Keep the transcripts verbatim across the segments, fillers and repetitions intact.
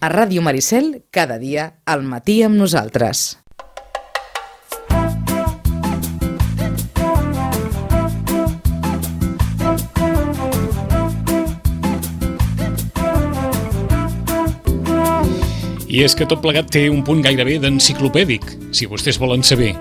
A Ràdio Maricel, cada dia, al matí amb nosaltres. I és que tot plegat té un punt gairebé d'enciclopèdic, si vostès volen saber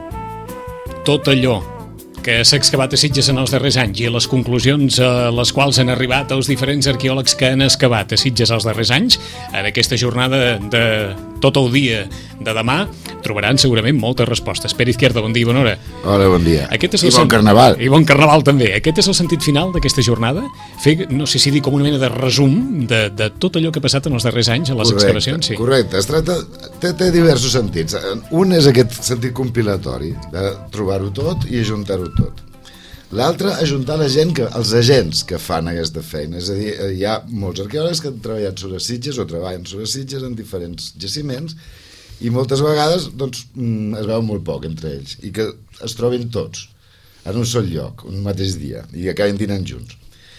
tot allò que s'ha excavat a Sitges en els darrers anys i les conclusions a les quals han arribat els diferents arqueòlegs que han excavat a Sitges els darrers anys. En aquesta jornada de tot el dia de demà trobaran segurament moltes respostes. Pere Izquierdo, bon dia i bona hora. Hola, bon dia. Aquest és I el bon sen... carnaval. I bon carnaval també. Aquest és el sentit final d'aquesta jornada? Fer, no sé si dir com una mena de resum de, de tot allò que ha passat en els darrers anys a les correcte, excavacions. Sí. Correcte, es tracta, té, té diversos sentits. Un és aquest sentit compilatori, de trobar-ho tot i ajuntar-ho tot. L'altre, ajuntar la gent que, els agents que fan aquesta feina. És a dir, hi ha molts arqueòlegs que han treballat sobre Sitges o treballen sobre Sitges en diferents jaciments i moltes vegades doncs, es veu molt poc entre ells i que es trobin tots en un sol lloc, un mateix dia, i acabin dinant junts.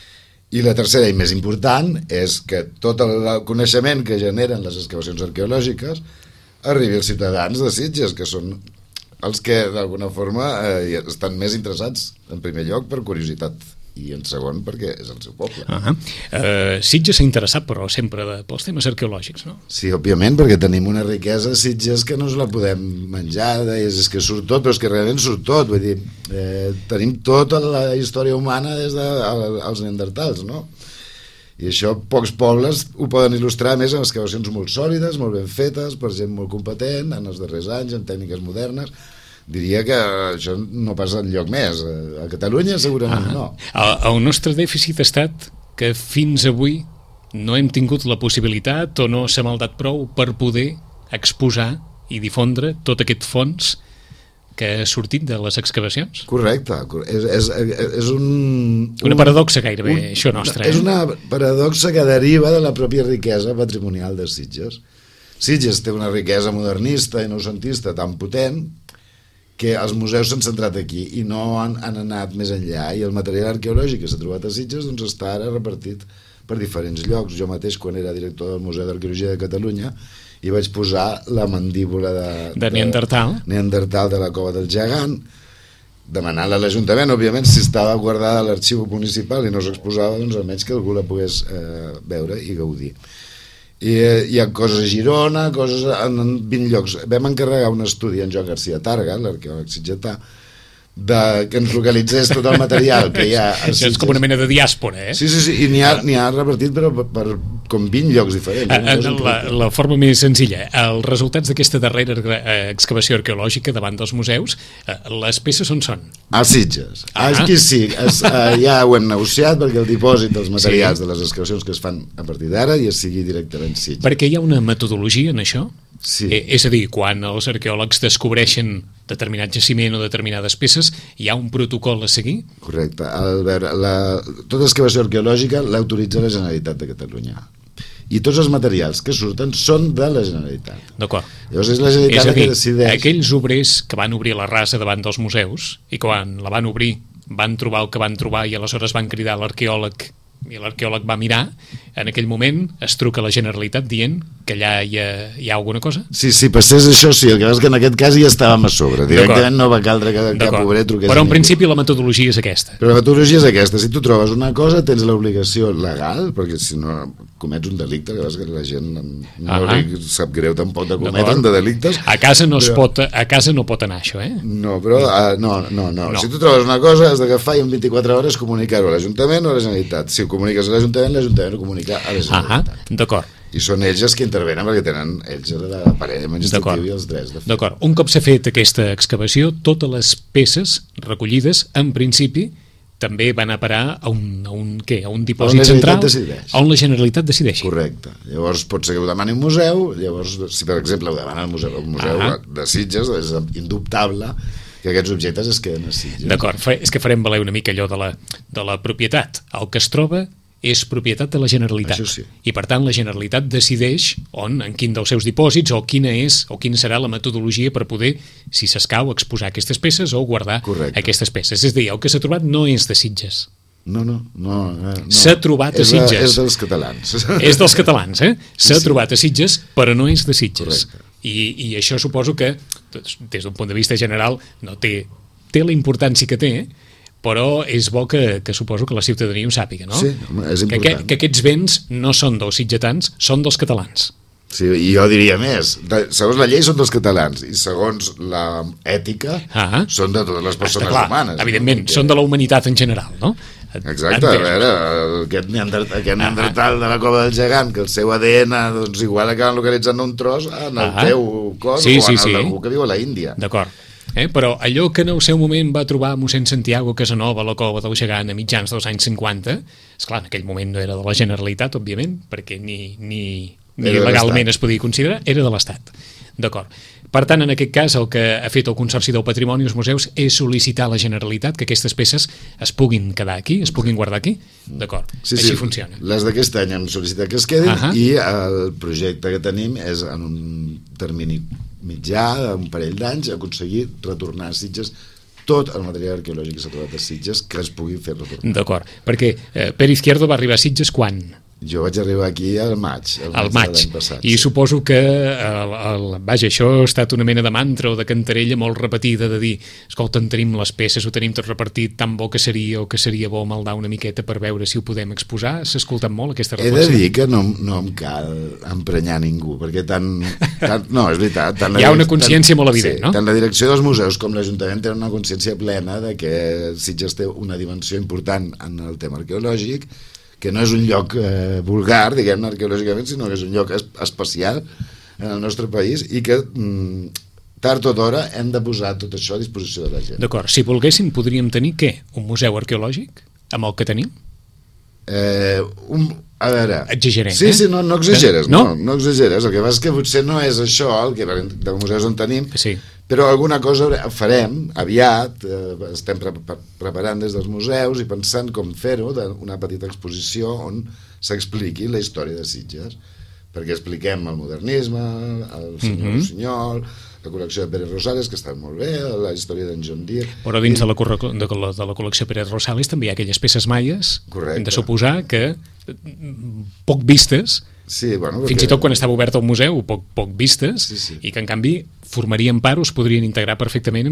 I la tercera i més important és que tot el coneixement que generen les excavacions arqueològiques arribi als ciutadans de Sitges, que són els que d'alguna forma eh, estan més interessats, en primer lloc per curiositat i en segon perquè és el seu poble. Uh -huh. uh, Sitges s'ha interessat però sempre de, pels temes arqueològics, no? Sí, òbviament, perquè tenim una riquesa a Sitges que no ens la podem menjar, és, és que surt tot, però és que realment surt tot, vull dir, eh, tenim tota la història humana des dels neandertals, no? I això pocs pobles ho poden il·lustrar més en excavacions molt sòlides, molt ben fetes, per gent molt competent, en els darrers anys, en tècniques modernes. Diria que això no passa enlloc més. A Catalunya segurament ah, no. El, el nostre dèficit ha estat que fins avui no hem tingut la possibilitat o no s'ha maldat prou per poder exposar i difondre tot aquest fons que ha sortit de les excavacions. Correcte. És, és, és un... Una paradoxa gairebé, un, això nostre. És eh? una paradoxa que deriva de la pròpia riquesa patrimonial de Sitges. Sitges té una riquesa modernista i noucentista tan potent que els museus s'han centrat aquí i no han, han anat més enllà, i el material arqueològic que s'ha trobat a Sitges doncs està ara repartit per diferents llocs. Jo mateix, quan era director del Museu d'Arqueologia de Catalunya, i vaig posar la mandíbula de, de Neandertal. de Neandertal de la Cova del Gegant, demanant a l'Ajuntament, òbviament, si estava guardada a l'arxiu municipal i no s'exposava, doncs almenys que algú la pogués eh, veure i gaudir. I eh, hi ha coses a Girona, coses en vint llocs. Vam encarregar un estudi a en Joan García Targa, l'arqueòleg sitgetà, de, que ens localitzés tot el material que hi ha a Sitges. Això és com una mena de diàspora, eh? Sí, sí, sí, i n'hi ha, n'hi ha repartit però per, per com vint llocs diferents. Eh? La, la forma més senzilla, els resultats d'aquesta darrera excavació arqueològica davant dels museus, les peces on són? A Sitges. Ah. Aquí sí, es, eh, ja ho hem negociat perquè el dipòsit dels materials sí. de les excavacions que es fan a partir d'ara ja sigui directament Sitges. Perquè hi ha una metodologia en això? Sí. Eh, és a dir, quan els arqueòlegs descobreixen determinat jaciment o determinades peces, hi ha un protocol a seguir? Correcte. Al veure, la, tota excavació arqueològica l'autoritza la Generalitat de Catalunya. I tots els materials que surten són de la Generalitat. D'acord. Llavors és la Generalitat és a dir, que decideix... aquells obrers que van obrir la rasa davant dels museus i quan la van obrir van trobar el que van trobar i aleshores van cridar l'arqueòleg i l'arqueòleg va mirar, en aquell moment es truca a la Generalitat dient que allà hi ha, hi ha alguna cosa? Sí, si passés això sí, el que passa és que en aquest cas ja estàvem a sobre, directament no va caldre que cap obrer truqués. Però en principi la metodologia és aquesta. Però la metodologia és aquesta, si tu trobes una cosa tens l'obligació legal, perquè si no comets un delicte, que és que la gent no ah li sap greu tampoc de cometen de delictes. A casa no, però... es pot, a casa no pot anar això, eh? No, però uh, no, no, no, no. Si tu trobes una cosa has d'agafar i en vint-i-quatre hores comunicar-ho a l'Ajuntament o a la Generalitat. Si ho comuniques a l'Ajuntament, l'Ajuntament ho comunica a la Generalitat. Ah, d'acord. I són ells els que intervenen perquè tenen ells l'aparell administratiu i els drets de fer. D'acord. Un cop s'ha fet aquesta excavació, totes les peces recollides, en principi, també van a parar a un, a un, què? A un dipòsit central on la Generalitat decideixi. Correcte. Llavors pot ser que ho demani un museu, llavors si per exemple ho demana el museu, el museu ah. de Sitges, és indubtable que aquests objectes es queden a Sitges. D'acord, és que farem valer una mica allò de la, de la propietat. El que es troba és propietat de la Generalitat. Això sí. I per tant la Generalitat decideix on, en quin dels seus dipòsits o quina és o quina serà la metodologia per poder, si s'escau, exposar aquestes peces o guardar Correcte. Aquestes peces. És a dir, el que s'ha trobat no és de Sitges. No, no, no, no. S'ha trobat a Sitges. És, és dels catalans. És dels catalans, eh? S'ha Sí. trobat a Sitges, però no és de Sitges. Correcte. I, I això suposo que, doncs, des d'un punt de vista general, no té, té la importància que té, però és bo que, que suposo que la ciutadania ho sàpiga, no? Sí, és que, important. que, que aquests béns no són dels sitgetans, són dels catalans. Sí, i jo diria més, de, segons la llei són dels catalans i segons la ètica Ah. són de totes les persones Està clar, humanes. evidentment, no? Perquè- són de la humanitat en general, no? Exacte, a veure, aquest neandertal, aquest neandertal de la cova del gegant, que el seu A D N doncs, igual acaben localitzant un tros en el Ah. teu cos Sí, o en sí, el sí. d'algú que viu a la Índia. D'acord. Eh? Però allò que en el seu moment va trobar mossèn Santiago Casanova a la cova del gegant a mitjans dels anys cinquanta, esclar, en aquell moment no era de la Generalitat, òbviament, perquè ni, ni, ni Era de legalment l'Estat. es podia considerar, era de l'Estat. D'acord. Per tant, en aquest cas, el que ha fet el Consorci del Patrimoni i els Museus és sol·licitar a la Generalitat que aquestes peces es puguin quedar aquí, es puguin guardar aquí. D'acord. Sí, Així sí, funciona. Les d'aquest any hem sol·licitat que es quedin Ahà. i el projecte que tenim és en un termini mitjà, un parell d'anys, aconseguir retornar a Sitges tot el material arqueològic que s'ha trobat a Sitges que es pugui fer retornar. D'acord. Perquè eh, Pere Izquierdo va arribar a Sitges quan? Jo vaig arribar aquí al maig, Al maig, de l'any passat. i sí. suposo que el, el, vaja, això ha estat una mena de mantra o de cantarella molt repetida de dir, escolta, en tenim les peces, ho tenim tot repartit, tan bo que seria o que seria bo maldar una miqueta per veure si ho podem exposar. S'ha escoltat molt aquesta He de reflexió. dir que no, no em cal emprenyar ningú, perquè tant... tant no, és veritat. Tant la Hi ha una direc- consciència tant, molt evident, sí, no? Tant la direcció dels museus com l'Ajuntament tenen una consciència plena de que Sitges té una dimensió important en el tema arqueològic, que no és un lloc eh, vulgar, diguem-ne, arqueològicament, sinó que és un lloc es especial en el nostre país i que mm, tard o d'hora hem de posar tot això a disposició de la gent. D'acord, si volguéssim podríem tenir què? Un museu arqueològic? Amb el que tenim? Eh, un, a veure... Exagerem, sí, eh? sí, no, no exageres, No? no? no, no exageres. El que passa és que potser no és això el que de museus en tenim, Sí. però alguna cosa farem aviat, eh, estem pre pre preparant des dels museus i pensant com fer-ho, una petita exposició on s'expliqui la història de Sitges, perquè expliquem el modernisme, el senyor Mhm. Rossinyol, la col·lecció de Pérez Rosales, que està molt bé, la història d'en John Deere... Però dins de la, corre- de, la, de la col·lecció Pérez Rosales també hi ha aquelles peces maies, Correcte. hem de suposar que mm, poc vistes, Sí, bueno, fins perquè- i tot quan estava obert el museu, poc, poc vistes, Sí, sí. i que en canvi formarien part o es podrien integrar perfectament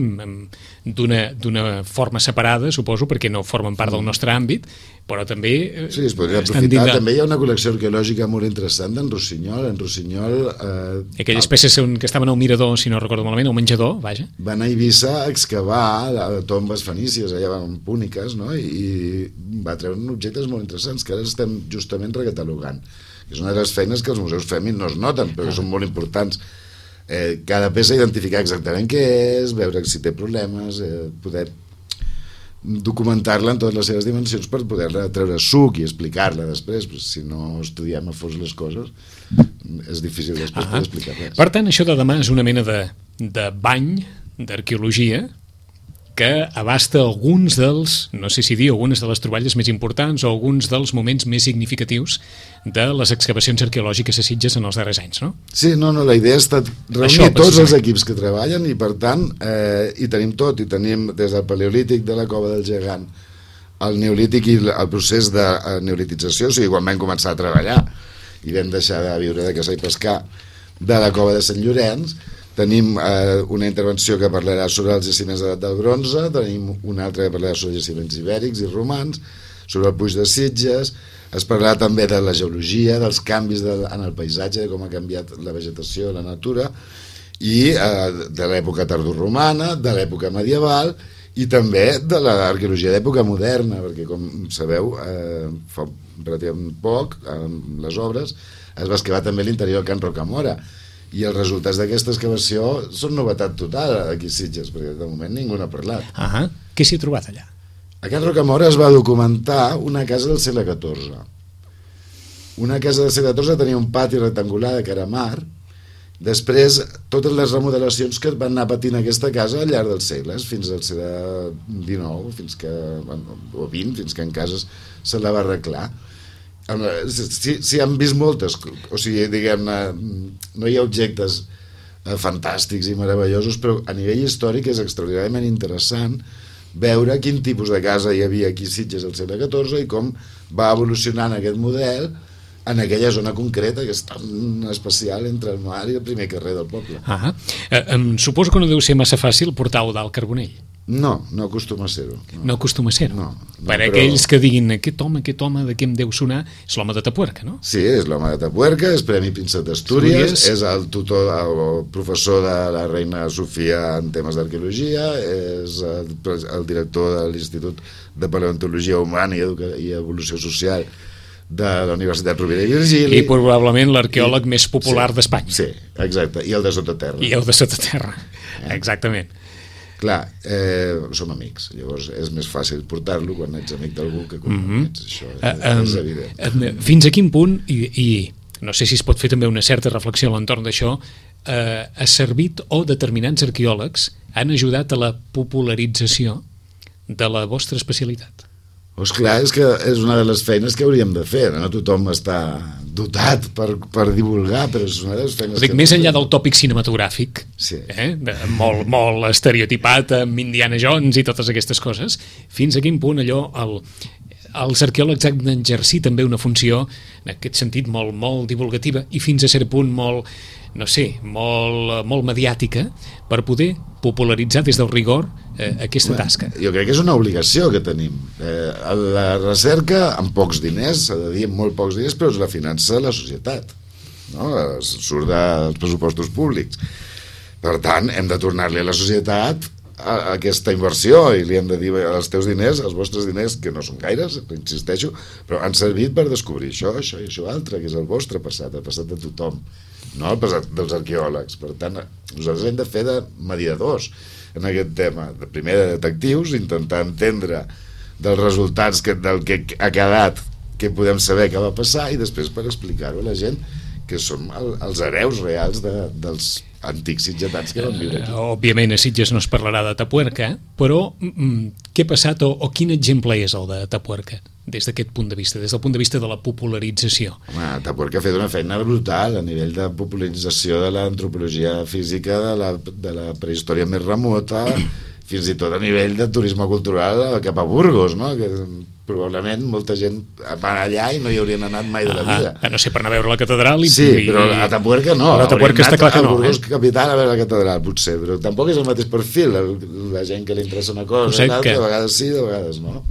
d'una forma separada, suposo, perquè no formen part del nostre àmbit, però també eh, Sí, es podria estan aprofitar. dins de- També hi ha una col·lecció arqueològica molt interessant d'en Rossinyol. En Rossinyol... Eh, aquelles peces que estaven al mirador, si no recordo malament, al menjador, vaja. van a Eivissa a excavar la, tombes fenícies, allà van púniques, no? I, i va treure objectes molt interessants que ara estem justament recatalogant. És una de les feines que els museus fem i no es noten, però que són molt importants. Eh, cada peça identificar exactament què és, veure si té problemes, eh, poder documentar-la en totes les seves dimensions per poder-la treure suc i explicar-la després, però si no estudiem a fons les coses és difícil després Ah. poder explicar res. Per tant, això de demà és una mena de, de bany d'arqueologia que abasta alguns dels, no sé si dir, algunes de les troballes més importants o alguns dels moments més significatius de les excavacions arqueològiques a Sitges en els darrers anys, no? Sí, no, no, la idea ha estat reunir Això, tots els precisament. equips que treballen i, per tant, eh, hi tenim tot. I tenim des del paleolític de la cova del gegant al neolític i el procés de eh, neolitització, o sigui, quan vam començar a treballar i vam deixar de viure de caçar i pescar de la cova de Sant Llorenç, tenim eh, una intervenció que parlarà sobre els jaciments de l'edat del bronze, tenim una altra que parlarà sobre jaciments ibèrics i romans, sobre el Puig de Sitges, es parlarà també de la geologia, dels canvis de, en el paisatge, de com ha canviat la vegetació, la natura, i eh, de l'època tardorromana, de l'època medieval, i també de l'arqueologia d'època moderna, perquè, com sabeu, eh, fa relativament poc, amb les obres, es va excavar també l'interior del Can Rocamora, i els resultats d'aquesta excavació són novetat total aquí a Sitges, perquè de moment ningú n'ha parlat. Ah, què s'hi ha trobat allà? A Can Rocamora es va documentar una casa del segle catorze. Una casa del segle catorze tenia un pati rectangular de cara a mar. Després, totes les remodelacions que van anar patint aquesta casa al llarg dels segles, fins al segle dinou, fins que, o vint, fins que en cases se la va arreglar. Si, si han vist moltes, o sigui, diguem-ne, no hi ha objectes eh, fantàstics i meravellosos, però a nivell històric és extraordinàriament interessant veure quin tipus de casa hi havia aquí a Sitges al segle catorze i com va evolucionant aquest model en aquella zona concreta que és tan especial entre el mar i el primer carrer del poble. Ah, eh, em suposo que no deu ser massa fàcil portar Eudald Carbonell. No, no acostuma a ser-ho. No, no acostuma a ser-ho. No, no, per però... aquells que diguin aquest home, aquest home de què em deu sonar, és l'home de Tapuerca, no? Sí, és l'home de Tapuerca, és Premi Príncep d'Astúries, és el tutor, el professor de la reina Sofia en temes d'arqueologia, és el, el director de l'Institut de Paleontologia Humana i, Educa i Evolució Social de la Universitat Rovira i Virgili. I probablement l'arqueòleg més popular sí, d'Espanya. Sí, exacte, i el de Sotaterra. I el de Sotaterra, eh? Exactament. Clar, eh, som amics, llavors és més fàcil portar-lo quan ets amic d'algú que quan mm-hmm. ets, això és, uh, um, és evident. Fins a quin punt, i, i no sé si es pot fer també una certa reflexió a l'entorn d'això, eh, ha servit o determinants arqueòlegs han ajudat a la popularització de la vostra especialitat? Doncs clar, és que és una de les feines que hauríem de fer, no tothom està dotat per, per divulgar, però és una de les feines dic, que... Més enllà del tòpic cinematogràfic, sí. eh, de, molt, molt estereotipat amb Indiana Jones i totes aquestes coses, fins a quin punt allò... El, els arqueòlegs han d'exercir també una funció en aquest sentit molt, molt divulgativa i fins a cert punt molt, no sé, molt, molt mediàtica per poder popularitzar des del rigor eh, aquesta Bé, tasca. Jo crec que és una obligació que tenim. Eh, la recerca, amb pocs diners, s'ha de dir amb molt pocs diners, però és la finança de la societat. No? Surt dels pressupostos públics. Per tant, hem de tornar-li a la societat a aquesta inversió i li hem de dir als teus diners, als vostres diners, que no són gaires, insisteixo, però han servit per descobrir això, això i això altre, que és el vostre passat, el passat de tothom, no el passat dels arqueòlegs. Per tant, nosaltres hem de fer de mediadors en aquest tema, de primer de detectius, intentar entendre dels resultats que, del que ha quedat, que podem saber què va passar, i després per explicar-ho a la gent que som el, els hereus reals de, dels antics sitgetans que van viure aquí. Uh, òbviament a Sitges no es parlarà de Tapuerca, però mm, què ha passat o, o quin exemple és el de Tapuerca des d'aquest punt de vista, des del punt de vista de la popularització? Home, Tapuerca ha fet una feina brutal a nivell de popularització de l'antropologia física de la, de la prehistòria més remota, fins i tot a nivell de turisme cultural cap a Burgos, no? Que probablement molta gent va allà i no hi haurien anat mai de la vida. Ah, no sé, per anar a veure la catedral i... Sí, però a Tapuerca no. A Tapuerca està clar que no. A Burgos capital a veure la catedral, potser, però tampoc és el mateix perfil. La gent que li interessa una cosa, l'altra, que... de vegades sí, de vegades no.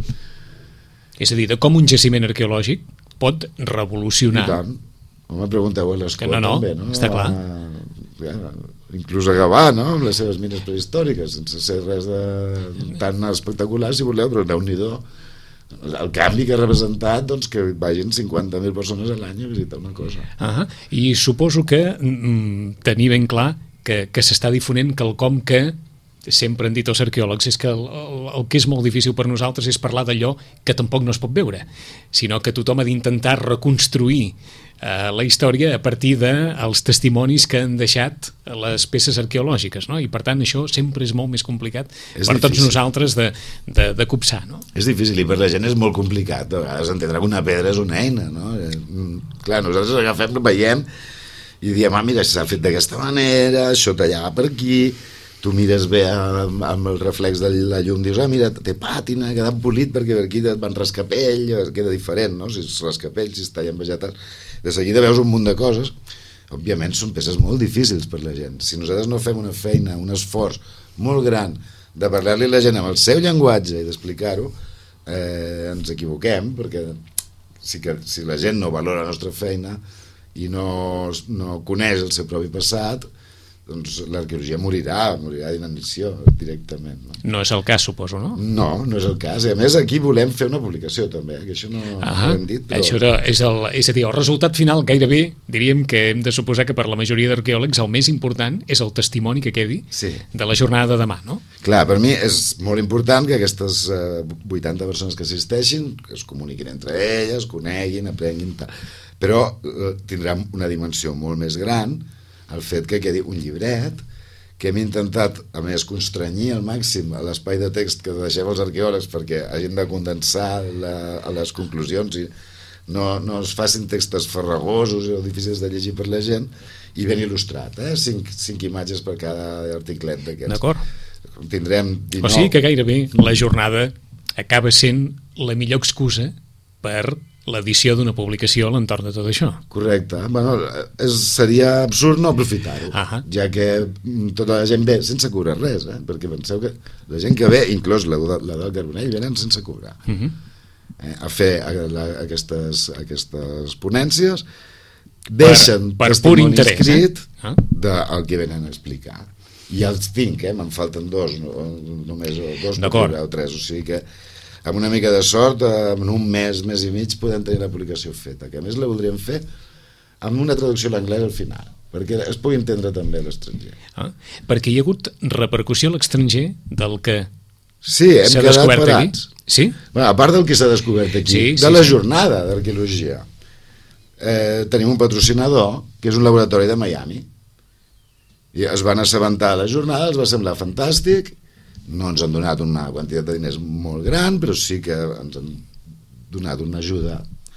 És a dir, de com un jaciment arqueològic pot revolucionar. I tant. Home, pregunteu a l'Escó no, no, també, no? Està clar. Ja, inclús a Gavà, no?, amb les seves mines prehistòriques, sense ser res de tan espectacular, si voleu, però Déu-n'hi-do el canvi que ha representat, doncs, que vagin cinquanta mil persones a l'any a visitar una cosa. Uh -huh. I suposo que mm, tenir ben clar que, que s'està difonent quelcom que sempre han dit els arqueòlegs, és que el, el, el que és molt difícil per nosaltres és parlar d'allò que tampoc no es pot veure, sinó que tothom ha d'intentar reconstruir eh, la història a partir dels testimonis que han deixat les peces arqueològiques, no? I per tant això sempre és molt més complicat és per difícil. Tots nosaltres de, de, de copsar, no? És difícil i per la gent és molt complicat, de vegades entendre que una pedra és una eina, no? Clar, nosaltres agafem, veiem i diem, ah, mira, s'ha fet d'aquesta manera, això tallava per aquí, tu mires bé amb, amb el reflex de la llum, dius, ah, mira, té pàtina, ha quedat polit perquè per aquí et van rascapell, queda diferent, no? Si és rascapell, si es tallen vegetals, de seguida veus un munt de coses. Òbviament són peces molt difícils per la gent. Si nosaltres no fem una feina, un esforç molt gran de parlar-li a la gent amb el seu llenguatge i d'explicar-ho, eh, ens equivoquem, perquè si, que, si la gent no valora la nostra feina i no, no coneix el seu propi passat, doncs l'arqueologia morirà, morirà d'inanició directament. No? No és el cas, suposo, no? No, no és el cas. I a més aquí volem fer una publicació també, que això no, no ho hem dit. Però... Això és, el, és a dir, el resultat final gairebé diríem que hem de suposar que per la majoria d'arqueòlegs el més important és el testimoni que quedi sí. de la jornada de demà, no? Clar, per mi és molt important que aquestes eh, vuitanta persones que assisteixin que es comuniquin entre elles, coneguin, aprenguin, tal. Però eh, tindrà una dimensió molt més gran el fet que quedi un llibret que hem intentat, a més, constranyir al màxim a l'espai de text que deixem els arqueòlegs perquè hagin de condensar la, a les conclusions i no, no es facin textos farragosos o difícils de llegir per la gent, i ben il·lustrat, eh? Cinc, cinc imatges per cada articlet d'aquests. D'acord. tindrem dinou... O sigui que gairebé la jornada acaba sent la millor excusa per l'edició d'una publicació a l'entorn de tot això. Correcte. Bueno, és, seria absurd no aprofitar-ho, uh-huh. ja que tota la gent ve sense cobrar res, eh? Perquè penseu que la gent que ve, inclús la, la del Carbonell, venen sense cobrar. Uh-huh. eh? A fer a, a, aquestes, aquestes ponències, deixen per, per testimoni interès, escrit eh? del que venen a explicar. I els tinc, eh? Me'n falten dos, no, només dos o tres, o sigui que amb una mica de sort, en un mes, mes i mig, podem tenir la publicació feta, que a més la voldríem fer amb una traducció a l'anglès al final, perquè es pugui entendre també a l'estranger. Ah, perquè hi ha hagut repercussió a l'estranger del que sí, hem s'ha quedat descobert parats. aquí? Sí? Bueno, a part del que s'ha descobert aquí, sí, sí, de la sí. jornada d'arqueologia, eh, tenim un patrocinador, que és un laboratori de Miami, i es van assabentar a la jornada, els va semblar fantàstic. No ens han donat una quantitat de diners molt gran, però sí que ens han donat una ajuda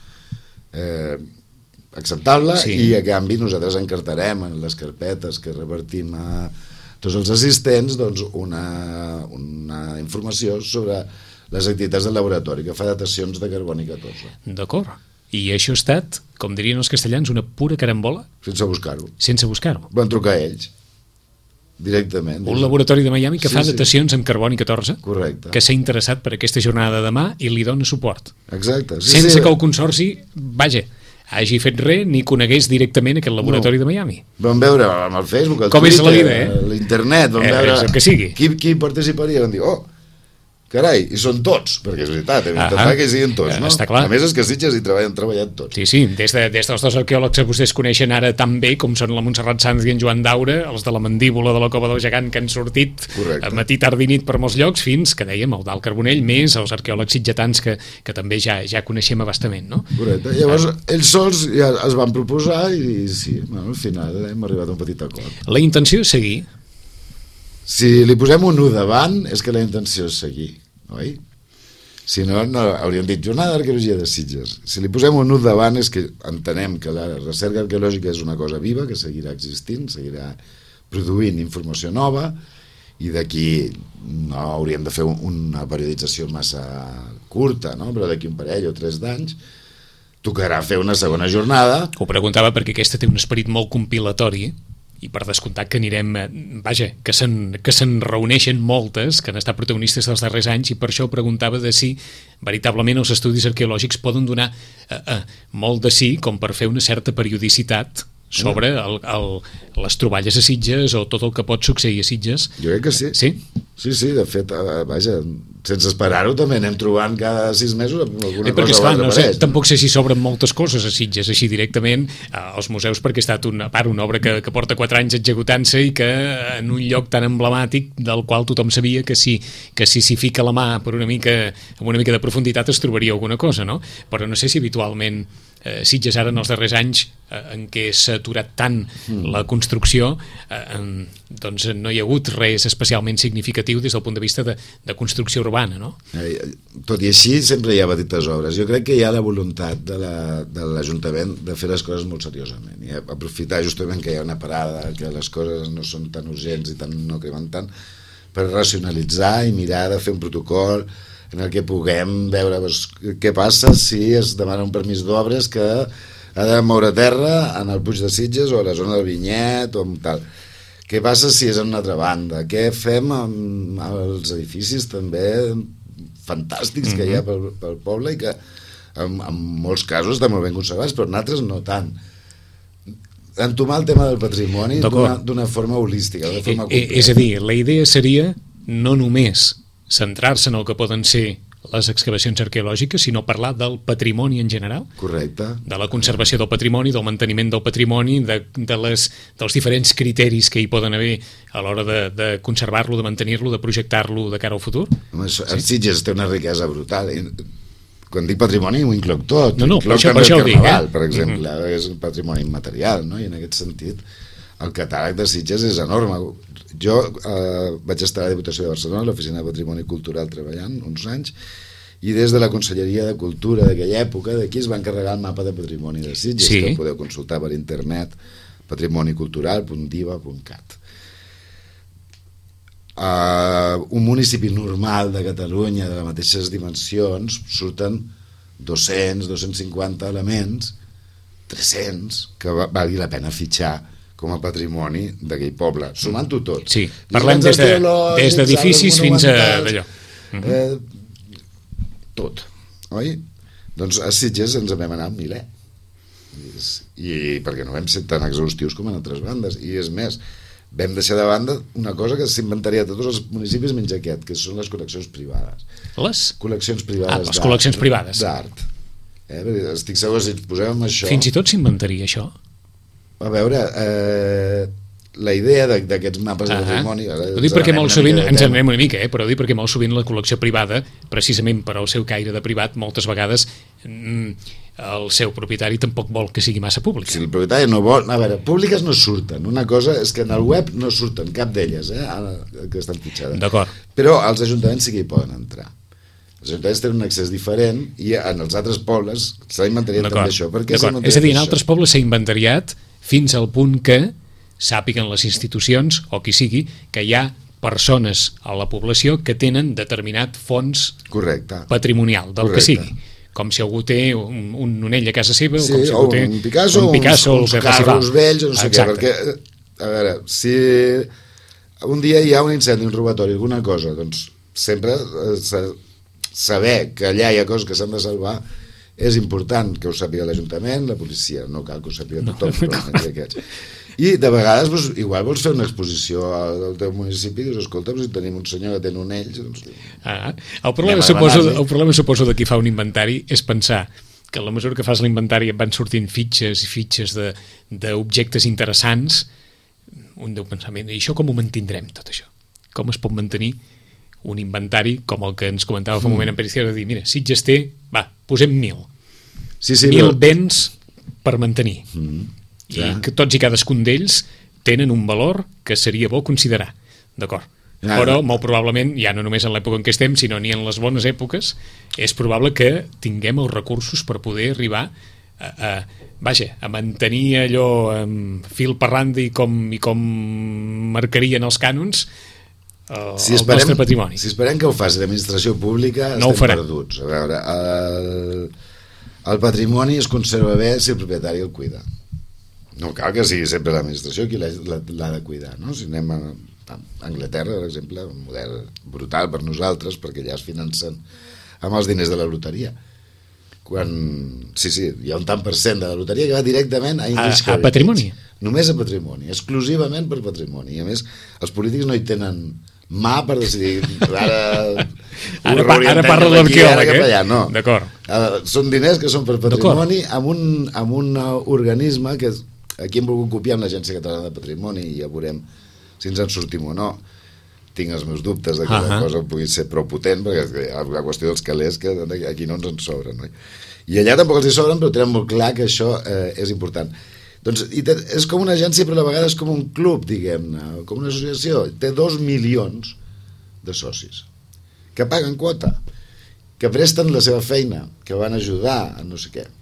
eh, acceptable, sí. I a canvi nosaltres encartarem en les carpetes que repartim a tots els assistents, doncs una, una informació sobre les activitats del laboratori, que fa datacions de carboni catorze. D'acord. I això ha estat, com dirien els castellans, una pura carambola? Sense buscar-ho. Sense buscar-ho. Van trucar a ells. Directament. Un laboratori de Miami que sí, fa datacions sí. amb carboni catorze. Correcte. Que s'ha interessat per aquesta jornada de demà i li dona suport. Exacte. Sí, sense sí. que el consorci, vaja, hagi fet res ni conegués directament aquest laboratori no. de Miami. Vam veure amb el Facebook, el Com Twitter, és la vida, eh? l'internet, vam eh, veure que sigui. Qui, qui participaria, vam dir, oh, carai, i són tots, perquè és veritat, hem intentat que hi siguin tots, no? Està clar. A més és que a Sitges hi treballen, han treballat tots. Sí, sí, des, de, des dels dos arqueòlegs que vostès coneixen ara tan bé, com són la Montserrat Sanz i en Joan Daura, els de la mandíbula de la Cova del Gegant, que han sortit Correcte. A matí, tard i nit per molts llocs, fins que dèiem el Dalt Carbonell, més els arqueòlegs sitgetans que, que també ja, ja coneixem abastament, no? Correcte, llavors ah. ells sols ja es van proposar i sí, bueno, al final hem arribat a un petit acord. La intenció és seguir? Si li posem un u davant, és que la intenció és seguir, oi? Si no, no hauríem dit jornada d'arqueologia de Sitges. Si li posem un u davant és que entenem que la recerca arqueològica és una cosa viva, que seguirà existint, seguirà produint informació nova, i d'aquí no hauríem de fer una periodització massa curta, no? Però d'aquí un parell o tres d'anys tocarà fer una segona jornada. Ho preguntava perquè aquesta té un esperit molt compilatori, i per descomptat que anirem, vaja, que se'n que se'n reuneixen moltes, que han estat protagonistes dels darrers anys, i per això preguntava de si veritablement els estudis arqueològics poden donar eh, eh, molt de sí com per fer una certa periodicitat sobre el, el, les troballes a Sitges o tot el que pot succeir a Sitges. Jo crec que sí. Sí? Sí, sí, de fet, vaja, sense esperar-ho també anem trobant cada sis mesos alguna eh, cosa esclar, o altra no sé, apareix. Tampoc sé si s'obren moltes coses a Sitges així directament als museus, perquè ha estat una, part, una obra que, que porta quatre anys executant-se i que en un lloc tan emblemàtic del qual tothom sabia que si que si s'hi fica la mà per una mica, amb una mica de profunditat es trobaria alguna cosa, no? Però no sé si habitualment eh, Sitges ara en els darrers anys eh, en què s'ha aturat tant mm. la construcció eh, doncs no hi ha hagut res especialment significatiu des del punt de vista de, de construcció urbana, no? Tot i així sempre hi ha petites obres. Jo crec que hi ha la voluntat de l'Ajuntament la, de fer les coses molt seriosament i aprofitar justament que hi ha una parada, que les coses no són tan urgents i tan, no cremen tant, per racionalitzar i mirar de fer un protocol en el que puguem veure doncs, què passa si es demana un permís d'obres que ha de moure terra en el Puig de Sitges o a la zona del Vinyet o amb tal. Què passa si és en una altra banda? Què fem amb, amb els edificis també fantàstics mm-hmm. que hi ha pel, pel poble i que en, en molts casos estan molt ben conservats, però en altres no tant. Entomar el tema del patrimoni d'una forma holística, d'una forma completa. És a dir, la idea seria no només centrar-se en el que poden ser les excavacions arqueològiques, sinó parlar del patrimoni en general. Correcte. De la conservació del patrimoni, del manteniment del patrimoni, de, de les, dels diferents criteris que hi poden haver a l'hora de, de conservar-lo, de mantenir-lo, de projectar-lo de cara al futur. Home, sí? Sitges té una riquesa brutal. Quan dic patrimoni ho incloc tot. No, no, per això, per això ho dic. Carnaval, eh? per exemple, mm-hmm. és un patrimoni immaterial, no? I en aquest sentit el catàleg de Sitges és enorme. Jo eh, vaig estar a la Diputació de Barcelona, a l'Oficina de Patrimoni Cultural, treballant uns anys, i des de la Conselleria de Cultura d'aquella època, d'aquí es va encarregar el mapa de patrimoni de Sitges, sí. que el podeu consultar per internet, patrimonicultural punt diva punt cat. a un municipi normal de Catalunya de les mateixes dimensions surten dos-cents, dos-cents cinquanta elements, tres-cents, que valgui la pena fitxar com a patrimoni d'aquell poble, sumant-ho tot. Sí, parlem des de, des d'edificis fins a d'allò. Eh, tot, oi? Doncs a Sitges ens en vam anar amb miler. I, i perquè no vam ser tan exhaustius com en altres bandes. I és més, vam deixar de banda una cosa que s'inventaria a tots els municipis menys aquest, que són les col·leccions privades. Les? Col·leccions privades ah, les col·leccions privades. D'art. Eh? Estic segur que si ens posem amb això... Fins i tot s'inventaria això? A veure, eh, la idea d'aquests mapes de patrimoni... Ah, ho dic perquè molt sovint, ens en anem una mica, eh, però ho dic perquè molt sovint la col·lecció privada, precisament per al seu caire de privat, moltes vegades mm, el seu propietari tampoc vol que sigui massa pública. Si el propietari no vol... A veure, públiques no surten. Una cosa és que en el web no surten cap d'elles, eh, que estan fitxades. D'acord. Però els ajuntaments sí que hi poden entrar. Els ajuntaments tenen un accés diferent i en els altres pobles s'ha inventariat també això. Per què s'ha inventariat És a dir, en això? altres pobles s'ha inventariat fins al punt que sàpiguen les institucions, o qui sigui, que hi ha persones a la població que tenen determinat fons Correcte. patrimonial, del Correcte. que sigui. Com si algú té un, un nonell a casa seva, sí, o com si algú té un Picasso, un Picasso uns, uns carros vells, no sé Exacte. què, perquè, a veure, si un dia hi ha un incendi, un robatori, alguna cosa, doncs sempre eh, saber que allà hi ha coses que s'han de salvar és important que ho sàpiga l'Ajuntament, la policia, no cal que ho sàpiga tothom, no. Però aquests. I de vegades doncs, igual vols fer una exposició al teu municipi i dius, escolta, si tenim un senyor que té nonells, doncs... Ah, el, problema suposo, el problema suposo de qui fa un inventari és pensar que a la mesura que fas l'inventari et van sortint fitxes i fitxes d'objectes interessants, un deu pensar, i això com ho mantindrem, tot això? Com es pot mantenir un inventari com el que ens comentava fa un moment en Pericier, de dir, mira, Sitges té, va, posem mil. Sí, sí, mil però... béns per mantenir. Mm, I que tots i cadascun d'ells tenen un valor que seria bo considerar. D'acord. Ja, però molt probablement, ja no només en l'època en què estem, sinó ni en les bones èpoques, és probable que tinguem els recursos per poder arribar a, a, vaja, a mantenir allò amb fil per randa i com, i com marcarien els cànons el, si el esperem, nostre patrimoni. Si esperem que ho faci l'administració pública, no estem perduts. A veure, el, el patrimoni es conserva bé si el propietari el cuida. No cal que sigui sempre l'administració qui l'ha de cuidar, no? Si anem a, a Anglaterra, per exemple, un model brutal per nosaltres, perquè ja es financen amb els diners de la loteria. Quan, sí, sí, hi ha un tant per cent de la loteria que va directament a English a, a patrimoni. Només a patrimoni, exclusivament per patrimoni. I a més, els polítics no hi tenen mà per decidir ara ara, pa, ara parla l'arqueòleg, eh? No. D'acord. Uh, són diners que són per patrimoni amb un, amb un organisme que aquí hem volgut copiar amb l'Agència Catalana de Patrimoni i ja veurem si ens en sortim o no. Tinc els meus dubtes de que uh -huh. la cosa pugui ser prou potent, perquè la qüestió dels calés que aquí no ens en sobren, no? I allà tampoc els hi sobren, però tenen molt clar que això eh, és important. Doncs i té, és com una agència, però a vegades és com un club, diguem-ne, com una associació. Té dos milions de socis que paguen quota, que presten la seva feina, que van ajudar a no sé què.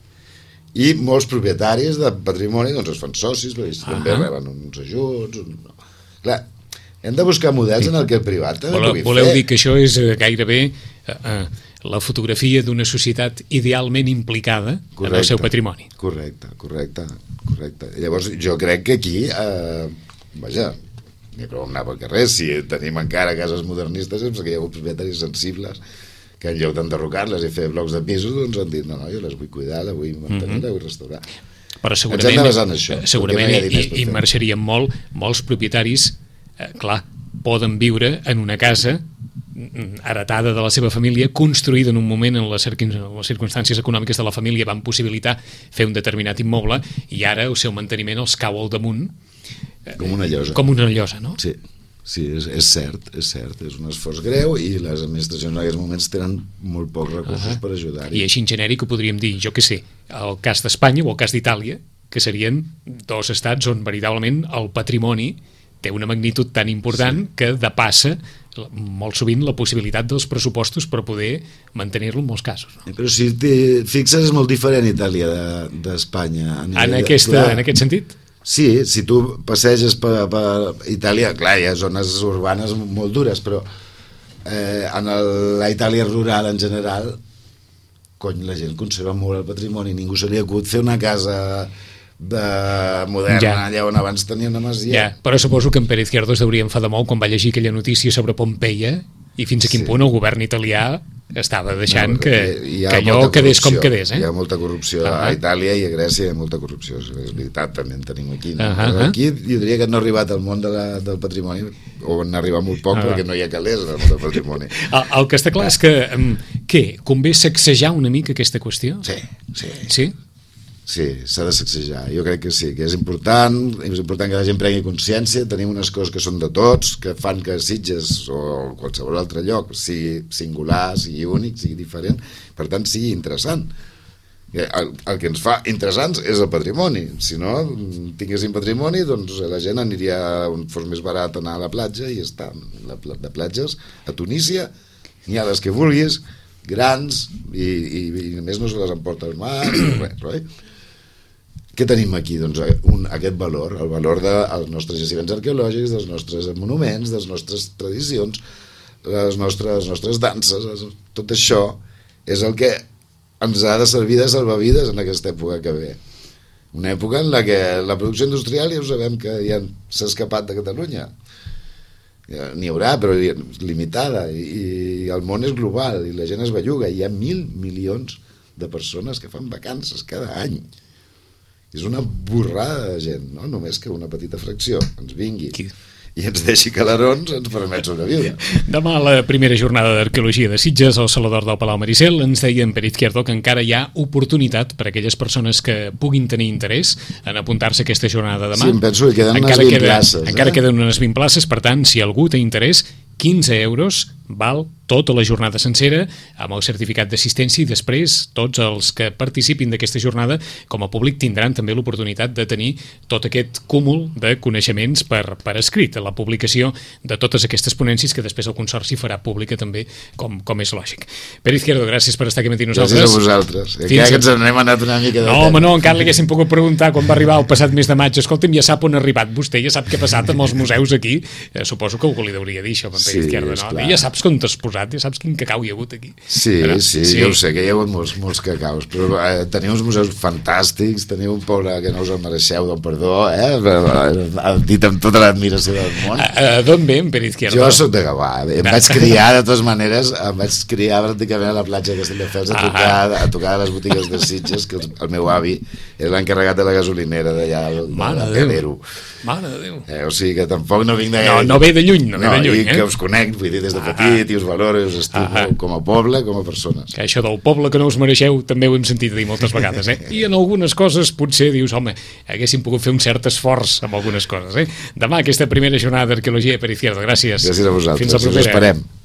I molts propietaris de patrimoni doncs es fan socis, perquè uh -huh. també reben uns ajuts. Un... Clar, hem de buscar models en el que el privat també voleu, pugui voleu fer. dir que això és gairebé eh, eh, la fotografia d'una societat idealment implicada correcte, en el seu patrimoni. Correcte, correcte, correcte. Llavors jo crec que aquí, eh, vaja, n'hi ha prou anar pel carrer, si tenim encara cases modernistes és perquè hi ha hagut propietaris sensibles que en lloc d'enderrocar-les i fer blocs de pisos doncs han dit, no, no, jo les vull cuidar, les vull mantenir, mm-hmm. les vull restaurar. Però segurament, això, segurament no hi, hi marxarien molt molts propietaris, eh, clar, poden viure en una casa heretada de la seva família, construïda en un moment en les, les circumstàncies econòmiques de la família van possibilitar fer un determinat immoble i ara el seu manteniment els cau al damunt eh, com una llosa. Com una llosa, no? Sí. Sí, és, és cert, és cert, és un esforç greu i les administracions en aquests moments tenen molt pocs recursos uh -huh. per ajudar-hi. I així en genèric ho podríem dir, jo què sé, el cas d'Espanya o el cas d'Itàlia, que serien dos estats on veritablement el patrimoni té una magnitud tan important sí. que depassa molt sovint la possibilitat dels pressupostos per poder mantenir-lo en molts casos. No? Però si t'hi fixes és molt diferent Itàlia d'Espanya. De, en, aquesta, en aquest sentit? Sí, si tu passeges per, per Itàlia, clar, hi ha zones urbanes molt dures, però eh, en el, la Itàlia rural en general, cony, la gent conserva molt el patrimoni, ningú se li ha acut fer una casa de moderna, ja. Allà on abans tenia una masia. Ja, però suposo que en Pere Izquierdo es deuria enfadar molt quan va llegir aquella notícia sobre Pompeia i fins a quin sí. punt el govern italià estava deixant no, que, que allò quedés com quedés. Eh? Hi ha molta corrupció uh -huh. a Itàlia i a Grècia, hi ha molta corrupció, és veritat, també en tenim aquí. No? Uh -huh. Aquí jo diria que no ha arribat al món de la, del patrimoni, o n'ha arribat molt poc uh -huh. perquè no hi ha calés al món del patrimoni. El, el que està clar és que, um, què, convé sacsejar una mica aquesta qüestió? Sí, sí. Sí? Sí, s'ha de sacsejar, jo crec que sí, que és important, és important que la gent prengui consciència, tenim unes coses que són de tots, que fan que Sitges o qualsevol altre lloc sigui singular, sigui únic, sigui diferent, per tant sigui interessant. El, el que ens fa interessants és el patrimoni, si no tinguéssim patrimoni, doncs la gent aniria on fos més barat anar a la platja i ja està, la, de platges a Tunísia, n'hi ha les que vulguis, grans, i, i, i a més no se les emporta el mar, res, oi? Què tenim aquí? Doncs un, aquest valor, el valor dels nostres jaciments arqueològics, dels nostres monuments, de les nostres tradicions, les nostres, les nostres danses, tot això és el que ens ha de servir de salvavides en aquesta època que ve. Una època en la que la producció industrial ja ho sabem que ja s'ha escapat de Catalunya. N'hi haurà, però limitada, i, i el món és global, i la gent es belluga, hi ha mil milions de persones que fan vacances cada any. És una borrada de gent, no? Només que una petita fracció ens vingui Qui? i ens deixi calarons ens permet sobreviure. Demà a la primera jornada d'Arqueologia de Sitges al Saló d'Or del Palau Maricel ens deia en Pere Izquierdo que encara hi ha oportunitat per a aquelles persones que puguin tenir interès en apuntar-se a aquesta jornada demà. Sí, em penso que queden encara unes vint queda, places. Encara eh? queden unes vint places, per tant, si algú té interès, quinze euros val tota la jornada sencera amb el certificat d'assistència, i després tots els que participin d'aquesta jornada com a públic tindran també l'oportunitat de tenir tot aquest cúmul de coneixements per, per escrit, la publicació de totes aquestes ponències que després el Consorci farà pública també, com, com és lògic. Pere Izquierdo, gràcies per estar aquí amb nosaltres. Gràcies a vosaltres. Encara que ens n'hem anat una mica de No, home, no, encara li haguéssim pogut preguntar quan va arribar el passat mes de maig. Escolta'm, ja sap on ha arribat vostè, ja sap què ha passat amb els museus aquí. Eh, suposo que algú li hauria dir això, en Pere Izquierdo, no? Ja saps com t'has posat, ja saps quin cacau hi ha hagut aquí. Sí, però, sí, sí, jo ho sé, que hi ha hagut molts, molts cacaus, però eh, teniu uns museus fantàstics, teniu un poble que no us el mereixeu, don perdó, eh? Dit amb tota l'admiració del món. A, a d'on ve en Pere Izquierdo? Jo soc de Gavà, em vaig criar de totes maneres, em vaig criar pràcticament a la platja de Castelldefels a tocar, a tocar a les botigues de Sitges, que el meu avi era l'encarregat de la gasolinera d'allà, de Calero. Mare de Déu. Eh, o sigui que tampoc no vinc de... No, no ve de lluny, no ve no, de lluny, i eh? que us conec, vull dir, des de petit, i us valoro, i us estimo ah, ah. com a poble, com a persones. Que això del poble que no us mereixeu també ho hem sentit dir moltes vegades, eh? I en algunes coses potser dius, home, haguéssim pogut fer un cert esforç amb algunes coses, eh? Demà aquesta primera jornada d'Arqueologia, Pere Izquierdo, gràcies. Gràcies a vosaltres. Fins la propera. Us esperem.